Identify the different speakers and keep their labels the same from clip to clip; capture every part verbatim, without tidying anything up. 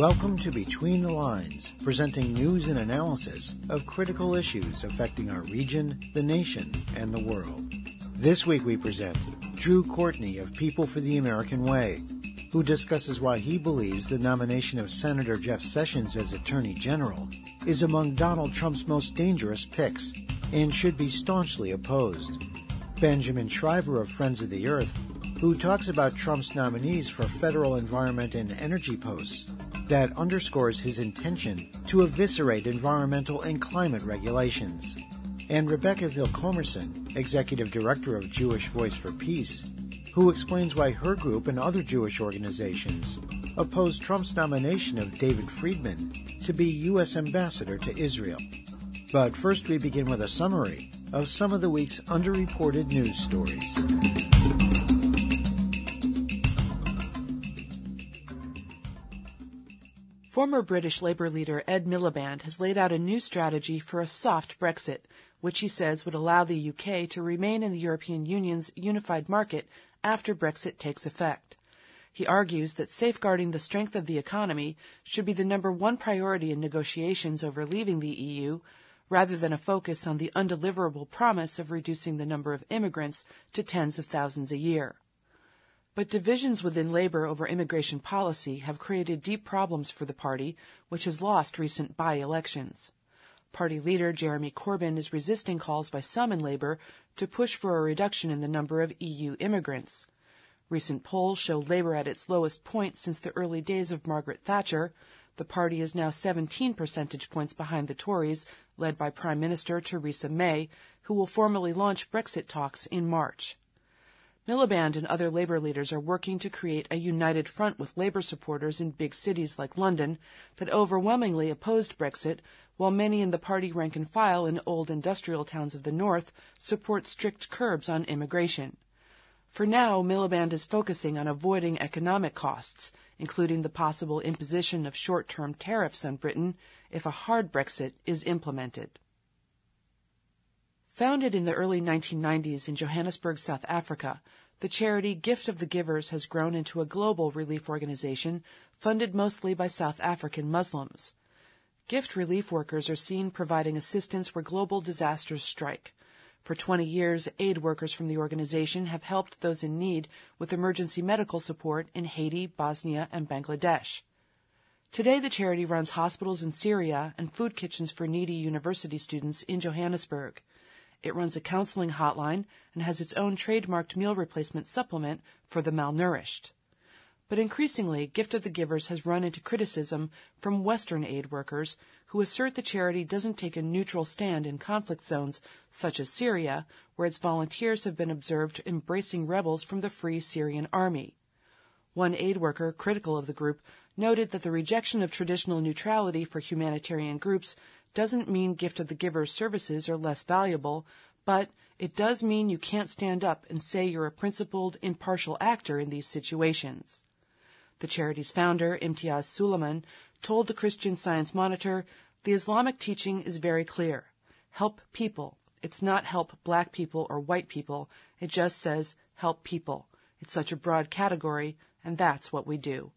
Speaker 1: Welcome to Between the Lines, presenting news and analysis of critical issues affecting our region, the nation, and the world. This week we present Drew Courtney of People for the American Way, who discusses why he believes the nomination of Senator Jeff Sessions as Attorney General is among Donald Trump's most dangerous picks and should be staunchly opposed. Benjamin Schreiber of Friends of the Earth, who talks about Trump's nominees for federal environment and energy posts that underscores his intention to eviscerate environmental and climate regulations. And Rebecca Vilkomerson, Executive Director of Jewish Voice for Peace, who explains why her group and other Jewish organizations oppose Trump's nomination of David Friedman to be U S Ambassador to Israel. But first we begin with a summary of some of the week's underreported news stories.
Speaker 2: Former British Labour leader Ed Miliband has laid out a new strategy for a soft Brexit, which he says would allow the U K to remain in the European Union's unified market after Brexit takes effect. He argues that safeguarding the strength of the economy should be the number one priority in negotiations over leaving the E U, rather than a focus on the undeliverable promise of reducing the number of immigrants to tens of thousands a year. But divisions within Labour over immigration policy have created deep problems for the party, which has lost recent by-elections. Party leader Jeremy Corbyn is resisting calls by some in Labour to push for a reduction in the number of E U immigrants. Recent polls show Labour at its lowest point since the early days of Margaret Thatcher. The party is now seventeen percentage points behind the Tories, led by Prime Minister Theresa May, who will formally launch Brexit talks in March. Miliband and other Labour leaders are working to create a united front with Labour supporters in big cities like London that overwhelmingly opposed Brexit, while many in the party rank and file in old industrial towns of the north support strict curbs on immigration. For now, Miliband is focusing on avoiding economic costs, including the possible imposition of short-term tariffs on Britain if a hard Brexit is implemented. Founded in the early nineteen nineties in Johannesburg, South Africa, the charity Gift of the Givers has grown into a global relief organization funded mostly by South African Muslims. Gift relief workers are seen providing assistance where global disasters strike. For twenty years, aid workers from the organization have helped those in need with emergency medical support in Haiti, Bosnia, and Bangladesh. Today, the charity runs hospitals in Syria and food kitchens for needy university students in Johannesburg. It runs a counseling hotline and has its own trademarked meal replacement supplement for the malnourished. But increasingly, Gift of the Givers has run into criticism from Western aid workers who assert the charity doesn't take a neutral stand in conflict zones such as Syria, where its volunteers have been observed embracing rebels from the Free Syrian Army. One aid worker critical of the group noted that the rejection of traditional neutrality for humanitarian groups doesn't mean Gift of the Givers services are less valuable, but it does mean you can't stand up and say you're a principled, impartial actor in these situations. The charity's founder, Imtiaz Suleiman, told the Christian Science Monitor, "The Islamic teaching is very clear. Help people. It's not help black people or white people. It just says help people. It's such a broad category, and that's what we do."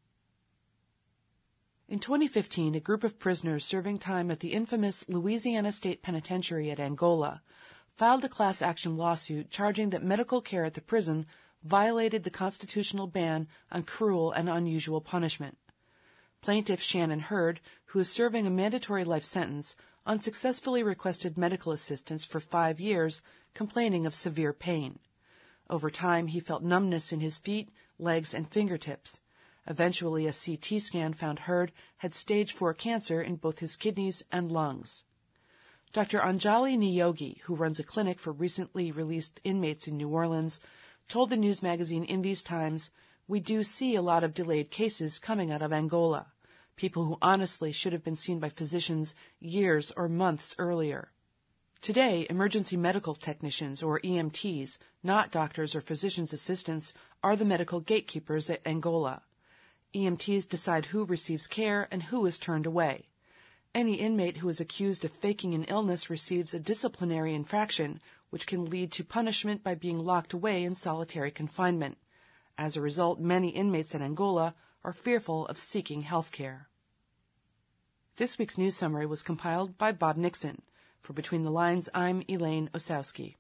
Speaker 2: In twenty fifteen, a group of prisoners serving time at the infamous Louisiana State Penitentiary at Angola filed a class action lawsuit charging that medical care at the prison violated the constitutional ban on cruel and unusual punishment. Plaintiff Shannon Hurd, who is serving a mandatory life sentence, unsuccessfully requested medical assistance for five years, complaining of severe pain. Over time, he felt numbness in his feet, legs, and fingertips. Eventually, a C T scan found Hurd had stage four cancer in both his kidneys and lungs. Doctor Anjali Niyogi, who runs a clinic for recently released inmates in New Orleans, told the news magazine In These Times, "We do see a lot of delayed cases coming out of Angola, people who honestly should have been seen by physicians years or months earlier." Today, emergency medical technicians, or E M Ts, not doctors or physicians' assistants, are the medical gatekeepers at Angola. E M Ts decide who receives care and who is turned away. Any inmate who is accused of faking an illness receives a disciplinary infraction, which can lead to punishment by being locked away in solitary confinement. As a result, many inmates in Angola are fearful of seeking health care. This week's news summary was compiled by Bob Nixon. For Between the Lines, I'm Elaine Osowski.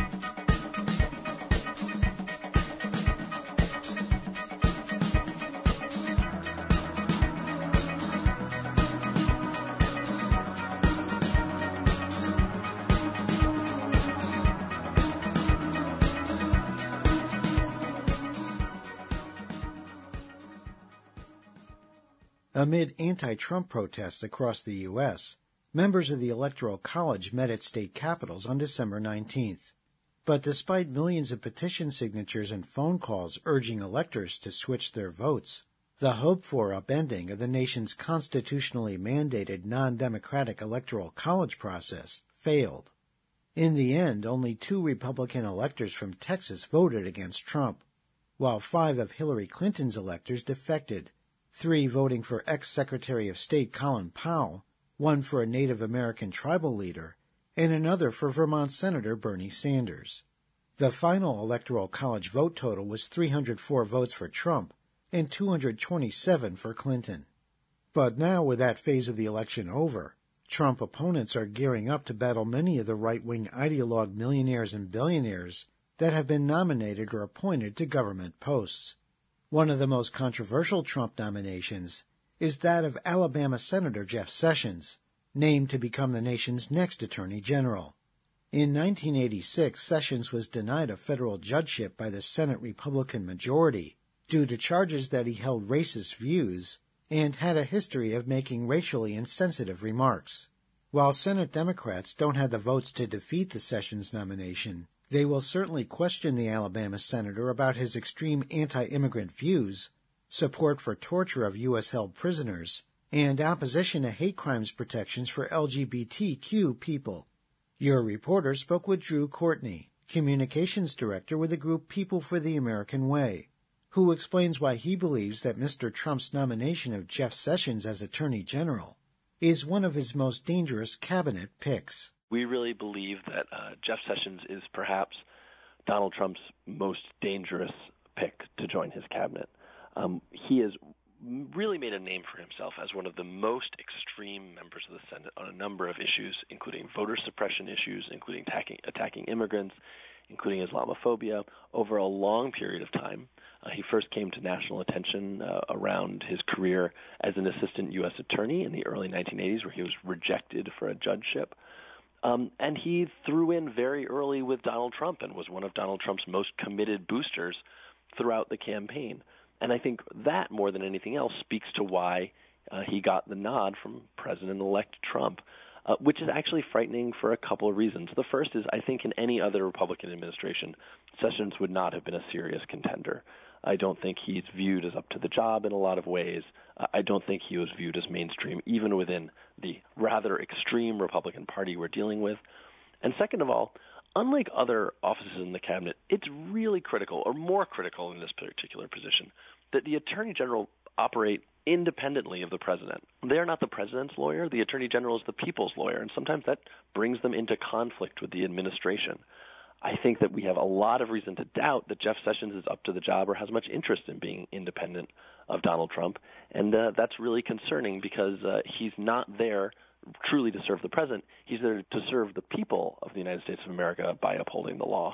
Speaker 1: Amid anti-Trump protests across the U S, members of the Electoral College met at state capitals on December nineteenth. But despite millions of petition signatures and phone calls urging electors to switch their votes, the hoped-for upending of the nation's constitutionally mandated non-democratic Electoral College process failed. In the end, only two Republican electors from Texas voted against Trump, while five of Hillary Clinton's electors defected, three voting for ex-Secretary of State Colin Powell, one for a Native American tribal leader, and another for Vermont Senator Bernie Sanders. The final Electoral College vote total was three hundred four votes for Trump and two hundred twenty-seven for Clinton. But now, with that phase of the election over, Trump opponents are gearing up to battle many of the right-wing ideologue millionaires and billionaires that have been nominated or appointed to government posts. One of the most controversial Trump nominations is that of Alabama Senator Jeff Sessions, named to become the nation's next Attorney General. In nineteen eighty-six, Sessions was denied a federal judgeship by the Senate Republican majority due to charges that he held racist views and had a history of making racially insensitive remarks. While Senate Democrats don't have the votes to defeat the Sessions nomination, they will certainly question the Alabama senator about his extreme anti-immigrant views, support for torture of U S-held prisoners, and opposition to hate crimes protections for L G B T Q people. Your reporter spoke with Drew Courtney, communications director with the group People for the American Way, who explains why he believes that Mister Trump's nomination of Jeff Sessions as Attorney General is one of his most dangerous cabinet picks.
Speaker 3: We really believe that uh, Jeff Sessions is perhaps Donald Trump's most dangerous pick to join his cabinet. Um, he has really made a name for himself as one of the most extreme members of the Senate on a number of issues, including voter suppression issues, including attacking, attacking immigrants, including Islamophobia, over a long period of time. Uh, he first came to national attention uh, around his career as an assistant U S attorney in the early nineteen eighties, where he was rejected for a judgeship. Um, and he threw in very early with Donald Trump and was one of Donald Trump's most committed boosters throughout the campaign. And I think that, more than anything else, speaks to why uh, he got the nod from President-elect Trump, uh, which is actually frightening for a couple of reasons. The first is I think in any other Republican administration, Sessions would not have been a serious contender. I don't think he's viewed as up to the job in a lot of ways. Uh, I don't think he was viewed as mainstream, even within the rather extreme Republican Party we're dealing with. And second of all, unlike other offices in the cabinet, it's really critical, or more critical in this particular position, that the Attorney General operate independently of the president. They are not the president's lawyer. The Attorney General is the people's lawyer, and sometimes that brings them into conflict with the administration. I think that we have a lot of reason to doubt that Jeff Sessions is up to the job or has much interest in being independent of Donald Trump, and uh, that's really concerning because uh, he's not there truly to serve the president. He's there to serve the people of the United States of America by upholding the law.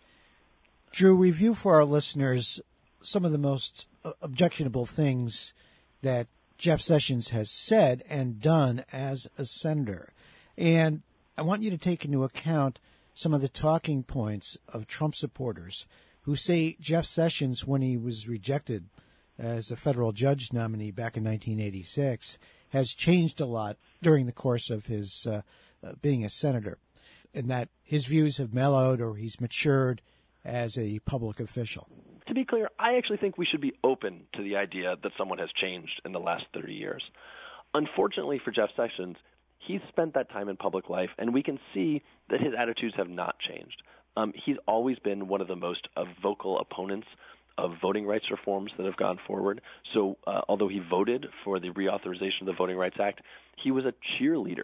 Speaker 1: Drew, review for our listeners some of the most objectionable things that Jeff Sessions has said and done as a senator. And I want you to take into account some of the talking points of Trump supporters who say Jeff Sessions, when he was rejected as a federal judge nominee back in nineteen eighty-six, has changed a lot during the course of his uh, uh, being a senator, and that his views have mellowed or he's matured as a public official.
Speaker 3: To be clear, I actually think we should be open to the idea that someone has changed in the last thirty years. Unfortunately for Jeff Sessions, he's spent that time in public life, and we can see that his attitudes have not changed. Um, he's always been one of the most uh, vocal opponents of voting rights reforms that have gone forward. So uh, although he voted for the reauthorization of the Voting Rights Act, he was a cheerleader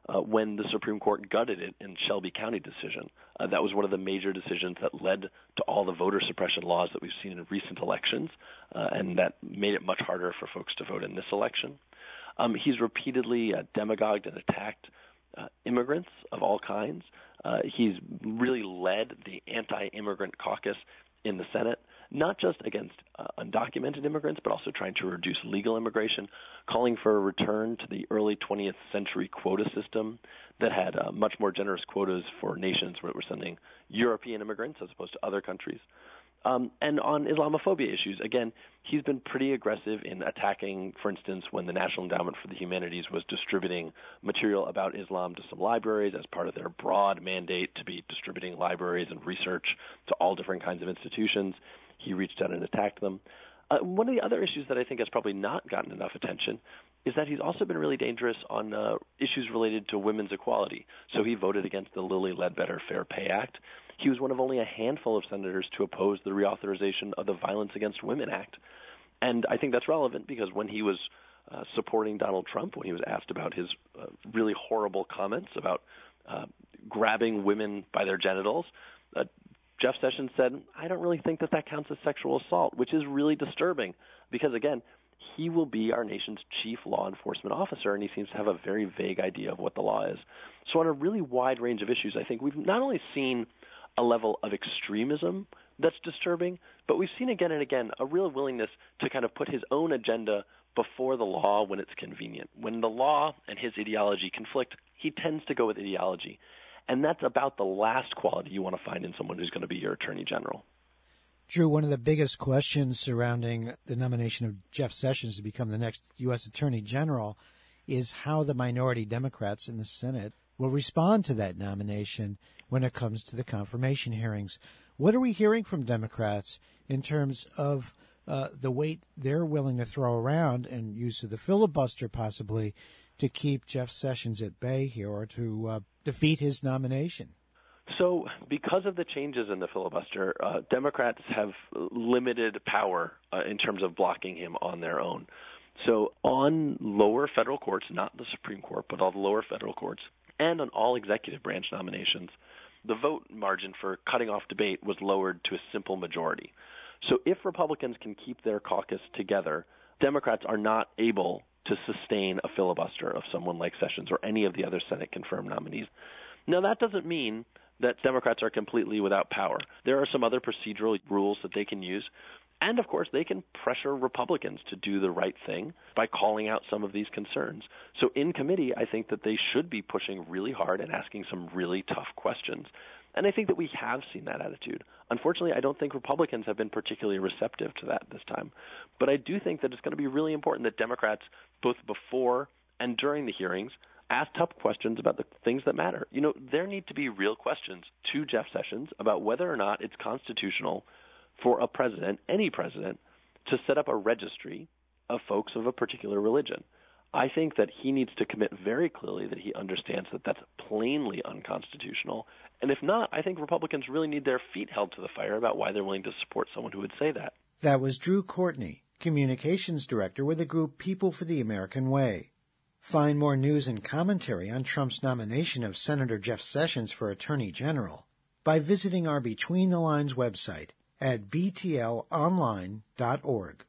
Speaker 3: uh, when the Supreme Court gutted it in Shelby County decision. Uh, that was one of the major decisions that led to all the voter suppression laws that we've seen in recent elections, uh, and that made it much harder for folks to vote in this election. Um, he's repeatedly uh, demagogued and attacked uh, immigrants of all kinds. Uh, he's really led the anti-immigrant caucus in the Senate, not just against uh, undocumented immigrants, but also trying to reduce legal immigration, calling for a return to the early twentieth century quota system that had uh, much more generous quotas for nations where it was sending European immigrants as opposed to other countries. Um, and on Islamophobia issues, again, he's been pretty aggressive in attacking, for instance, when the National Endowment for the Humanities was distributing material about Islam to some libraries as part of their broad mandate to be distributing libraries and research to all different kinds of institutions. He reached out and attacked them. Uh, one of the other issues that I think has probably not gotten enough attention is that he's also been really dangerous on uh, issues related to women's equality. So he voted against the Lilly Ledbetter Fair Pay Act. He was one of only a handful of senators to oppose the reauthorization of the Violence Against Women Act. And I think that's relevant because when he was uh, supporting Donald Trump, when he was asked about his uh, really horrible comments about uh, grabbing women by their genitals, uh, Jeff Sessions said, I don't really think that that counts as sexual assault, which is really disturbing because, again, he will be our nation's chief law enforcement officer, and he seems to have a very vague idea of what the law is. So on a really wide range of issues, I think we've not only seen a level of extremism that's disturbing, but we've seen again and again a real willingness to kind of put his own agenda before the law when it's convenient. When the law and his ideology conflict, he tends to go with ideology. And that's about the last quality you want to find in someone who's going to be your attorney general.
Speaker 1: Drew, one of the biggest questions surrounding the nomination of Jeff Sessions to become the next U S Attorney General is how the minority Democrats in the Senate will respond to that nomination when it comes to the confirmation hearings. What are we hearing from Democrats in terms of uh, the weight they're willing to throw around and use of the filibuster possibly to keep Jeff Sessions at bay here or to uh, defeat his nomination?
Speaker 3: So because of the changes in the filibuster, uh, Democrats have limited power uh, in terms of blocking him on their own. So on lower federal courts, not the Supreme Court, but all the lower federal courts, and on all executive branch nominations, the vote margin for cutting off debate was lowered to a simple majority. So if Republicans can keep their caucus together, Democrats are not able to sustain a filibuster of someone like Sessions or any of the other Senate-confirmed nominees. Now, that doesn't mean that Democrats are completely without power. There are some other procedural rules that they can use. And, of course, they can pressure Republicans to do the right thing by calling out some of these concerns. So in committee, I think that they should be pushing really hard and asking some really tough questions. And I think that we have seen that attitude. Unfortunately, I don't think Republicans have been particularly receptive to that this time. But I do think that it's going to be really important that Democrats, both before and during the hearings, ask tough questions about the things that matter. You know, there need to be real questions to Jeff Sessions about whether or not it's constitutional for a president, any president, to set up a registry of folks of a particular religion. I think that he needs to commit very clearly that he understands that that's plainly unconstitutional. And if not, I think Republicans really need their feet held to the fire about why they're willing to support someone who would say that.
Speaker 1: That was Drew Courtney, Communications Director with the group People for the American Way. Find more news and commentary on Trump's nomination of Senator Jeff Sessions for Attorney General by visiting our Between the Lines website at b t l online dot org.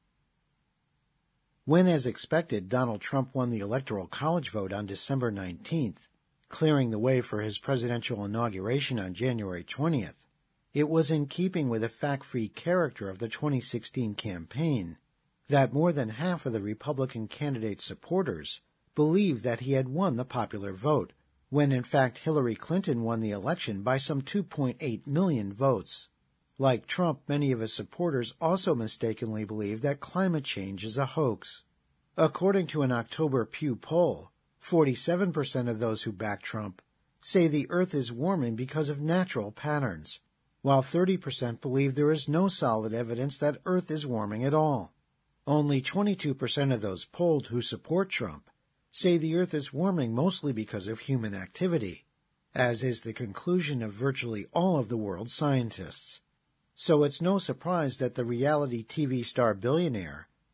Speaker 1: When, as expected, Donald Trump won the Electoral College vote on December nineteenth, clearing the way for his presidential inauguration on January twentieth, it was in keeping with the fact-free character of the twenty sixteen campaign that more than half of the Republican candidate's supporters believed that he had won the popular vote, when in fact Hillary Clinton won the election by some two point eight million votes. Like Trump, many of his supporters also mistakenly believe that climate change is a hoax. According to an October Pew poll, forty-seven percent of those who back Trump say the Earth is warming because of natural patterns, while thirty percent believe there is no solid evidence that Earth is warming at all. Only twenty-two percent of those polled who support Trump say the Earth is warming mostly because of human activity, as is the conclusion of virtually all of the world's scientists. So it's no surprise that the reality T V star billionaire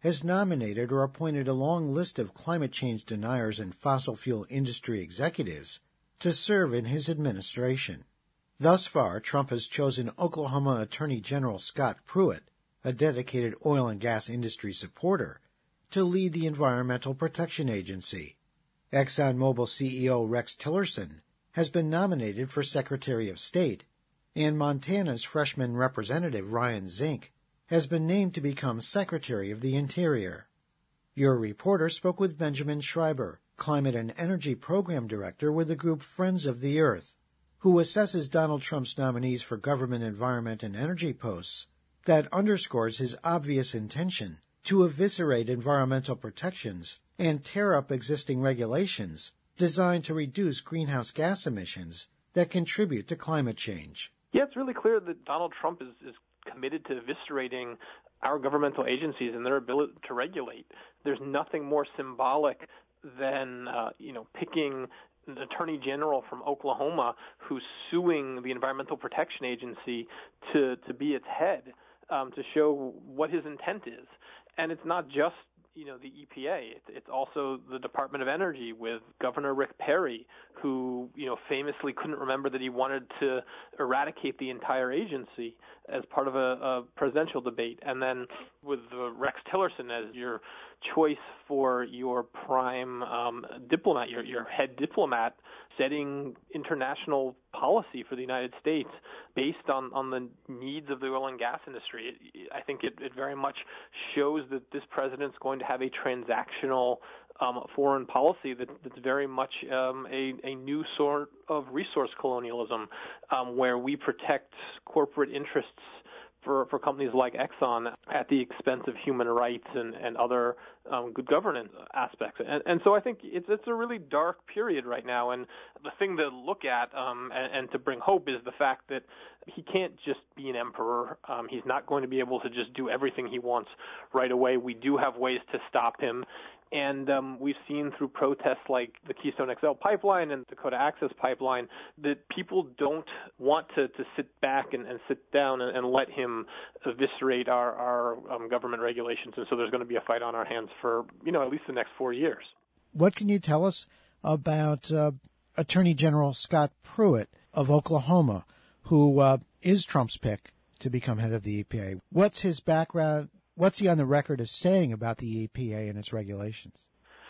Speaker 1: has nominated or appointed a long list of climate change deniers and fossil fuel industry executives to serve in his administration. Thus far, Trump has chosen Oklahoma Attorney General Scott Pruitt, a dedicated oil and gas industry supporter, to lead the Environmental Protection Agency. ExxonMobil C E O Rex Tillerson has been nominated for Secretary of State, and Montana's freshman representative Ryan Zink has been named to become Secretary of the Interior. Your reporter spoke with Benjamin Schreiber, Climate and Energy Program Director with the group Friends of the Earth, who assesses Donald Trump's nominees for government, environment, and energy posts that underscores his obvious intention to eviscerate environmental protections and tear up existing regulations designed to reduce greenhouse gas emissions that contribute to climate change.
Speaker 4: Yeah, it's really clear that Donald Trump is, is committed to eviscerating our governmental agencies and their ability to regulate. There's nothing more symbolic than, uh, you know, picking an attorney general from Oklahoma who's suing the Environmental Protection Agency to, to be its head, um, to show what his intent is. And it's not just, you know, the E P A. It's, it's also the Department of Energy with Governor Rick Perry, who, you know, famously couldn't remember that he wanted to eradicate the entire agency as part of a, a presidential debate. And then with uh, Rex Tillerson as your choice for your prime um, diplomat, your, your head diplomat, setting international policy for the United States based on, on the needs of the oil and gas industry. It, I think it, it very much shows that this president's going to have a transactional um, foreign policy that, that's very much um, a, a new sort of resource colonialism, um, where we protect corporate interests for, for companies like Exxon at the expense of human rights and, and other um, good governance aspects. And, and so I think it's it's a really dark period right now. And the thing to look at um, and, and to bring hope is the fact that he can't just be an emperor. Um, he's not going to be able to just do everything he wants right away. We do have ways to stop him. And um, we've seen through protests like the Keystone X L pipeline and Dakota Access pipeline that people don't want to, to sit back and, and sit down and, and let him eviscerate our, our um, government regulations. And so there's going to be a fight on our hands for, you know, at least the next four years.
Speaker 1: What can you tell us about uh, Attorney General Scott Pruitt of Oklahoma, who uh, is Trump's pick to become head of the E P A? What's his background? What's he on the record as saying about the E P A and its regulations?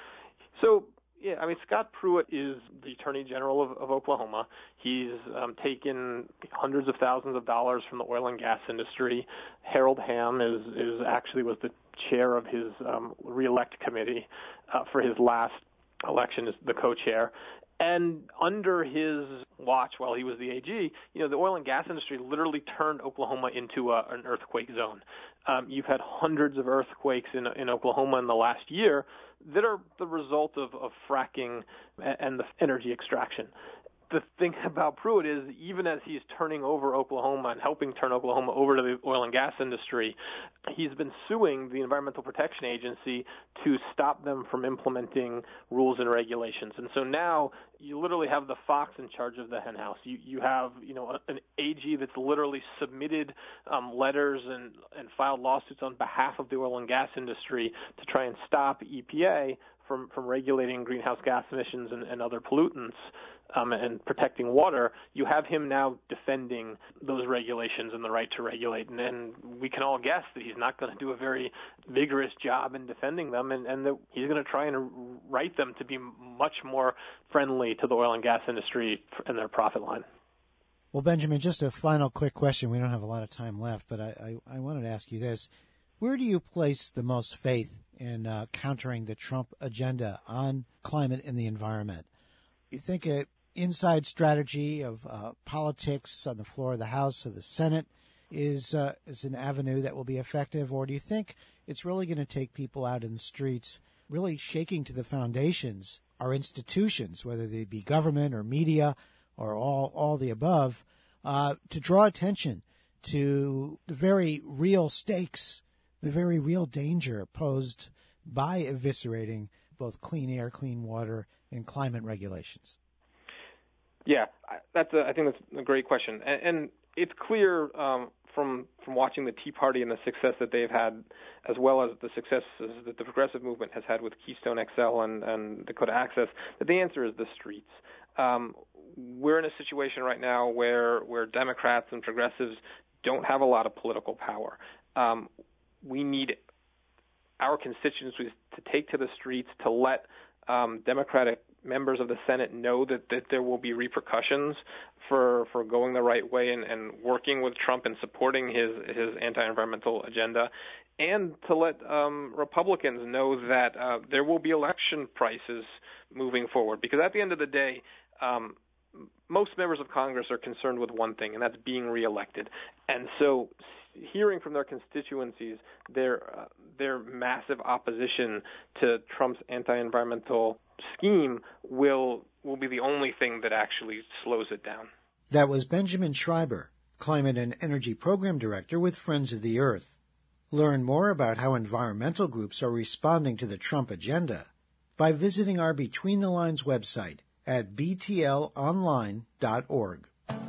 Speaker 4: So, yeah, I mean, Scott Pruitt is the Attorney General of, of Oklahoma. He's um, taken hundreds of thousands of dollars from the oil and gas industry. Harold Hamm is, is actually was the chair of his um, reelect committee uh, for his last election as the co-chair. And under his watch, while he was the A G, you know, the oil and gas industry literally turned Oklahoma into a, an earthquake zone. Um, you've had hundreds of earthquakes in, in Oklahoma in the last year that are the result of, of fracking and the energy extraction. The thing about Pruitt is, even as he's turning over Oklahoma and helping turn Oklahoma over to the oil and gas industry, he's been suing the Environmental Protection Agency to stop them from implementing rules and regulations. And so now you literally have the fox in charge of the henhouse. You you have, you know, an A G that's literally submitted um, letters and, and filed lawsuits on behalf of the oil and gas industry to try and stop E P A from, from regulating greenhouse gas emissions and, and other pollutants. Um, and protecting water. You have him now defending those regulations and the right to regulate. And, and we can all guess that he's not going to do a very vigorous job in defending them, and, and that he's going to try and write them to be much more friendly to the oil and gas industry and their profit line.
Speaker 1: Well, Benjamin, just a final quick question. We don't have a lot of time left, but I, I, I wanted to ask you this. Where do you place the most faith in uh, countering the Trump agenda on climate and the environment? You think an inside strategy of uh, politics on the floor of the House or the Senate is uh, is an avenue that will be effective, or do you think it's really going to take people out in the streets, really shaking to the foundations, our institutions, whether they be government or media or all all the above, uh, to draw attention to the very real stakes, the very real danger posed by eviscerating both clean air, clean water, and climate regulations?
Speaker 4: Yeah, that's a, I think that's a great question. And, and it's clear um, from from watching the Tea Party and the success that they've had, as well as the successes that the progressive movement has had with Keystone X L and, and Dakota Access, that the answer is the streets. Um, we're in a situation right now where where Democrats and progressives don't have a lot of political power. Um, we need our constituencies to take to the streets to let um, Democratic members of the Senate know that, that there will be repercussions for for going the right way and, and working with Trump and supporting his, his anti-environmental agenda, and to let um, Republicans know that uh, there will be election prices moving forward. Because at the end of the day, um, most members of Congress are concerned with one thing, and that's being reelected. And so hearing from their constituencies their uh, their massive opposition to Trump's anti-environmental scheme will will be the only thing that actually slows it down.
Speaker 1: That was Benjamin Schreiber, Climate and Energy Program Director with Friends of the Earth. Learn more about how environmental groups are responding to the Trump agenda by visiting our Between the Lines website at b t l online dot org.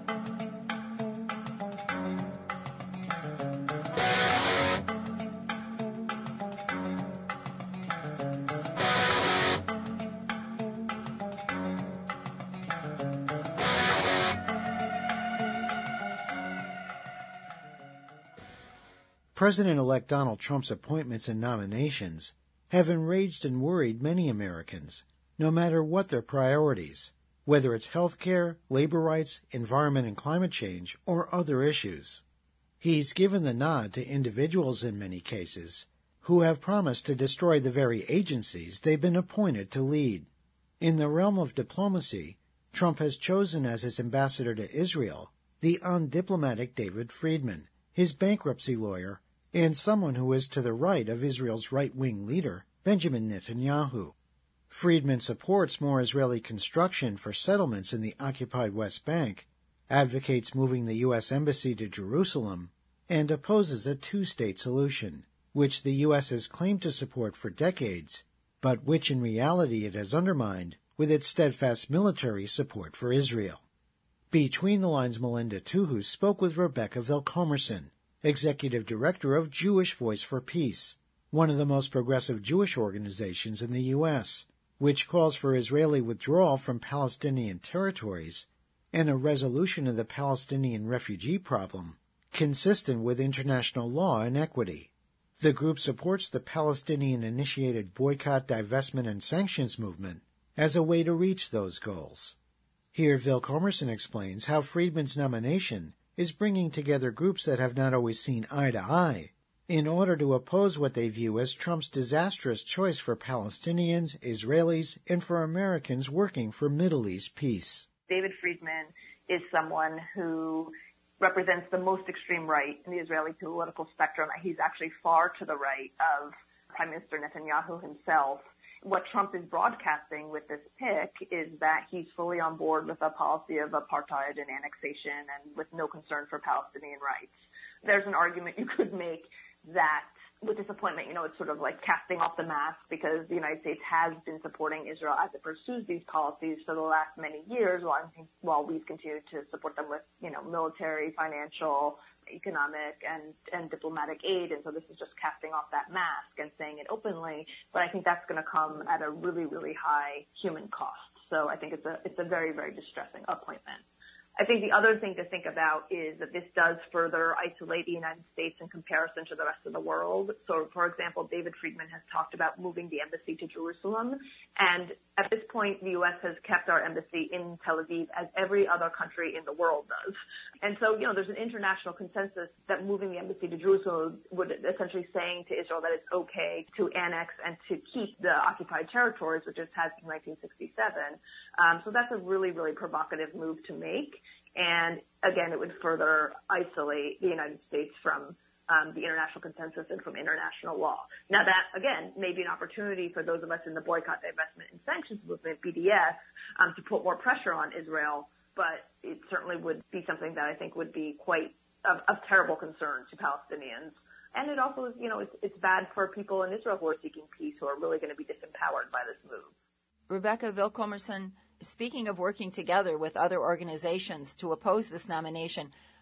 Speaker 1: President-elect Donald Trump's appointments and nominations have enraged and worried many Americans, no matter what their priorities, whether it's health care, labor rights, environment and climate change, or other issues. He's given the nod to individuals in many cases who have promised to destroy the very agencies they've been appointed to lead. In the realm of diplomacy, Trump has chosen as his ambassador to Israel the undiplomatic David Friedman, his bankruptcy lawyer, and someone who is to the right of Israel's right-wing leader, Benjamin Netanyahu. Friedman supports more Israeli construction for settlements in the occupied West Bank, advocates moving the U S Embassy to Jerusalem, and opposes a two-state solution, which the U S has claimed to support for decades, but which in reality it has undermined with its steadfast military support for Israel. Between the Lines' Melinda Tuhu spoke with Rebecca Vilkomerson, Executive Director of Jewish Voice for Peace, one of the most progressive Jewish organizations in the U S, which calls for Israeli withdrawal from Palestinian territories and a resolution of the Palestinian refugee problem consistent with international law and equity. The group supports the Palestinian-initiated boycott, divestment, and sanctions movement as a way to reach those goals. Here, Vilkomerson explains how Friedman's nomination is bringing together groups that have not always seen eye to eye in order to oppose what they view as Trump's disastrous choice for Palestinians, Israelis, and for Americans working for Middle East peace.
Speaker 5: David Friedman is someone who represents the most extreme right in the Israeli political spectrum. He's actually far to the right of Prime Minister Netanyahu himself. What Trump is broadcasting with this pick is that he's fully on board with a policy of apartheid and annexation and with no concern for Palestinian rights. There's an argument you could make that with this appointment, you know, it's sort of like casting off the mask because the United States has been supporting Israel as it pursues these policies for the last many years while, while we've continued to support them with, you know, military, financial, economic, and, and diplomatic aid. And so this is just casting off that mask and saying it openly. But I think that's going to come at a really, really high human cost. So I think it's a, it's a very, very distressing appointment. I think the other thing to think about is that this does further isolate the United States in comparison to the rest of the world. So, for example, David Friedman has talked about moving the embassy to Jerusalem. And at this point, the U S has kept our embassy in Tel Aviv as every other country in the world does. And so, you know, there's an international consensus that moving the embassy to Jerusalem would essentially saying to Israel that it's okay to annex and to keep the occupied territories, which it has in nineteen sixty-seven. Um, so that's a really, really provocative move to make. And again, it would further isolate the United States from um, the international consensus and from international law. Now that, again, may be an opportunity for those of us in the boycott, divestment, and sanctions movement, B D S, um, to put more pressure on Israel, but it certainly would be something that I think would be quite of, of terrible concern to Palestinians. And it also is, you know, it's, it's bad for people in Israel who are seeking peace, who are really going to be disempowered by this move.
Speaker 6: Rebecca Vilkomerson, speaking of working together with other organizations to oppose this nomination,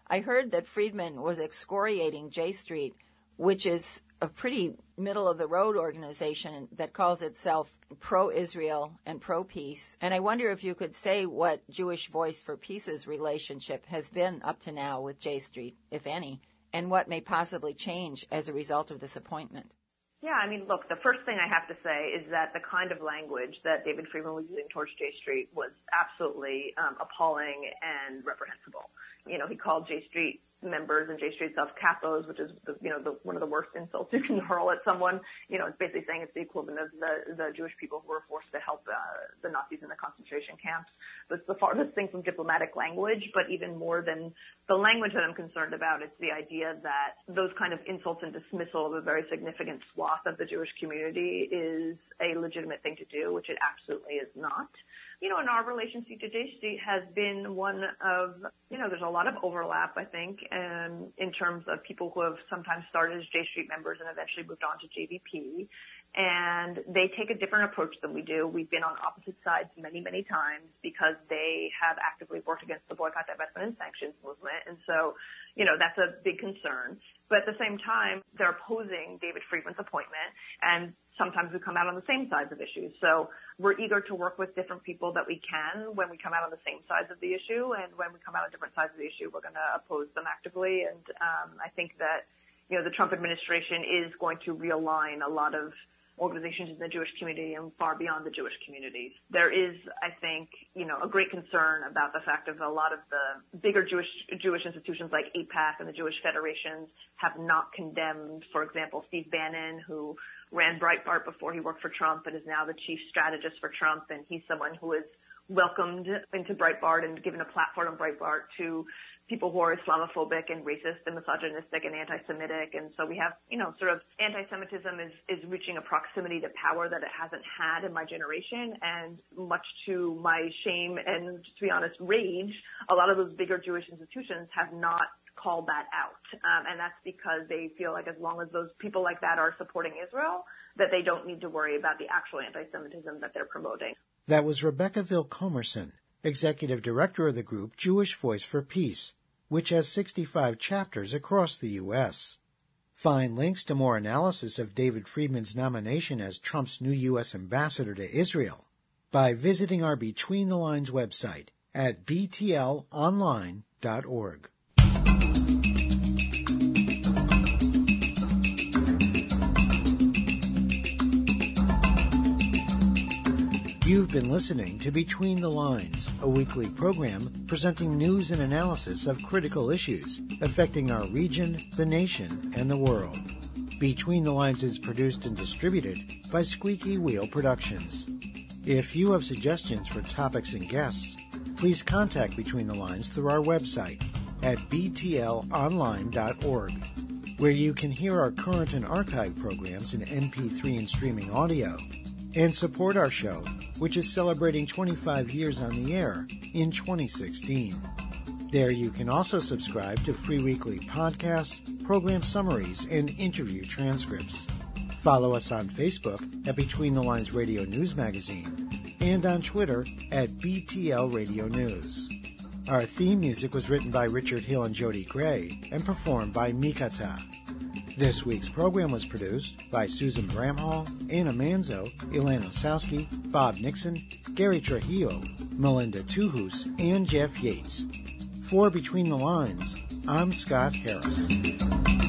Speaker 6: I heard that Friedman was excoriating J Street, which is a pretty middle-of-the-road organization that calls itself pro-Israel and pro-peace. And I wonder if you could say what Jewish Voice for Peace's relationship has been up to now with J Street, if any, and what may possibly change as a result of this appointment.
Speaker 5: Yeah, I mean, look, the first thing I have to say is that the kind of language that David Friedman was using towards J Street was absolutely um, appalling and reprehensible. You know, he called J Street members and J Street itself capos, which is, the, you know, the, one of the worst insults you can hurl at someone. You know, it's basically saying it's the equivalent of the, the Jewish people who were forced to help uh, the Nazis in the concentration camps. So it's the farthest thing from diplomatic language, but even more than the language that I'm concerned about, it's the idea that those kind of insults and dismissal of a very significant swath of the Jewish community is a legitimate thing to do, which it absolutely is not. You know, and our relationship to J Street has been one of, you know, there's a lot of overlap, I think, and in terms of people who have sometimes started as J Street members and eventually moved on to J V P. And they take a different approach than we do. We've been on opposite sides many, many times because they have actively worked against the boycott, divestment, and sanctions movement. And so, you know, that's a big concern. But at the same time, they're opposing David Friedman's appointment, and sometimes we come out on the same sides of issues. So we're eager to work with different people that we can when we come out on the same sides of the issue, and when we come out on different sides of the issue, we're going to oppose them actively. And um, I think that, you know, the Trump administration is going to realign a lot of organizations in the Jewish community and far beyond the Jewish communities. There is, I think, you know, a great concern about the fact of a lot of the bigger Jewish Jewish institutions like AIPAC and the Jewish federations have not condemned, for example, Steve Bannon, who ran Breitbart before he worked for Trump and is now the chief strategist for Trump, and he's someone who is welcomed into Breitbart and given a platform on Breitbart to people who are Islamophobic and racist and misogynistic and anti-Semitic. And so we have, you know, sort of anti-Semitism is, is reaching a proximity to power that it hasn't had in my generation. And much to my shame and, to be honest, rage, a lot of those bigger Jewish institutions have not called that out. Um, and that's because they feel like as long as those people like that are supporting Israel, that they don't need to worry about the actual anti-Semitism that they're promoting.
Speaker 1: That was Rebecca Vilkomerson, Executive Director of the group Jewish Voice for Peace, which has sixty-five chapters across the U S Find links to more analysis of David Friedman's nomination as Trump's new U S ambassador to Israel by visiting our Between the Lines website at b t l online dot org. You've been listening to Between the Lines, a weekly program presenting news and analysis of critical issues affecting our region, the nation, and the world. Between the Lines is produced and distributed by Squeaky Wheel Productions. If you have suggestions for topics and guests, please contact Between the Lines through our website at b t l online dot org, where you can hear our current and archive programs in M P three and streaming audio, and support our show, which is celebrating twenty-five years on the air in twenty sixteen. There you can also subscribe to free weekly podcasts, program summaries, and interview transcripts. Follow us on Facebook at Between the Lines Radio News Magazine and on Twitter at B T L Radio News. Our theme music was written by Richard Hill and Jody Gray and performed by Mikata. This week's program was produced by Susan Bramhall, Anna Manzo, Ilana Sowski, Bob Nixon, Gary Trujillo, Melinda Tuhus, and Jeff Yates. For Between the Lines, I'm Scott Harris.